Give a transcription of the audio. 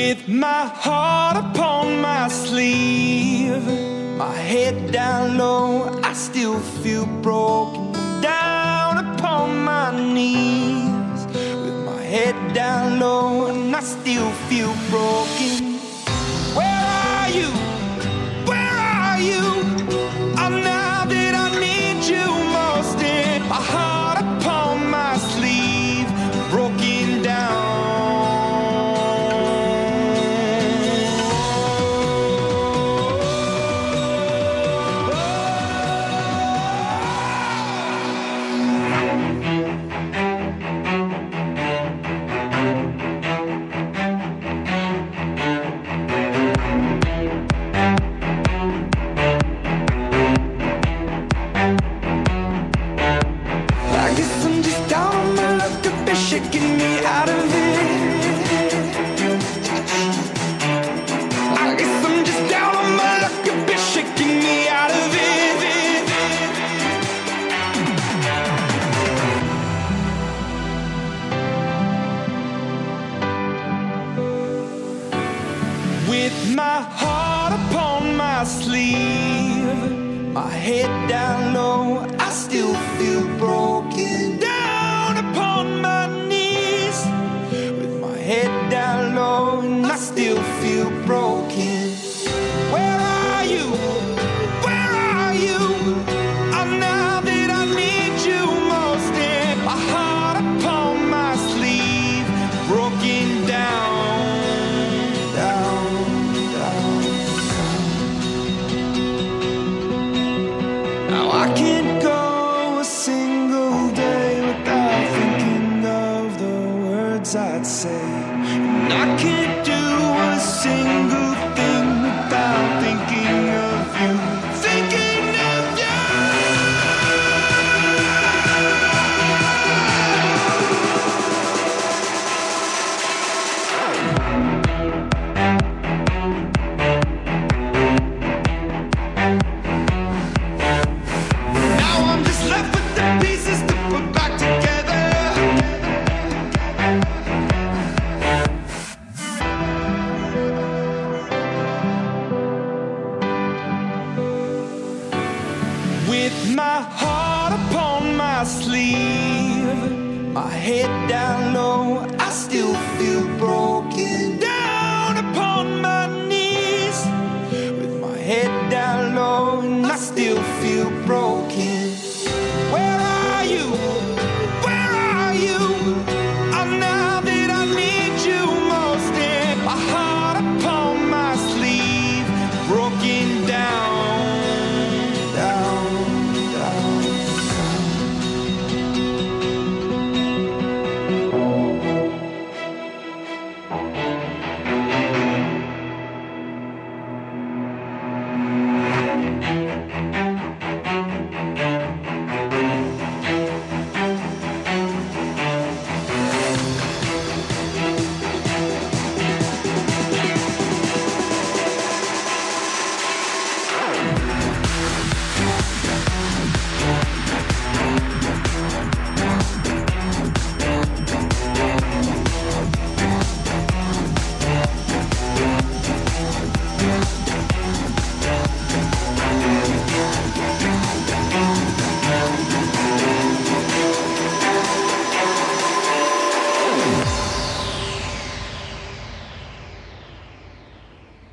With my heart upon my sleeve, my head down low, I still feel broken. Down upon my knees, with my head down low, and I still feel broken. Where are you? Where are you? Oh, now that I need you most, in my heart upon my sleeve, broken down. Shaking me out of it. I guess I'm just down on my luck, a bit shaking me out of it. With my heart upon my sleeve, my head down low, I still feel broken. Down upon my knees, with my head down low, and I still feel broken. Where are you? Where are you? Oh, now that I need you most, in my heart upon my sleeve, broken down, down, down, down. Now I can't go a single day without thinking of the words I'd say. And I can't do a single thing without thinking of you. Thinking of you. Now I'm just left with the pieces to put back together. With my heart upon my sleeve, my head down low, I still feel broken.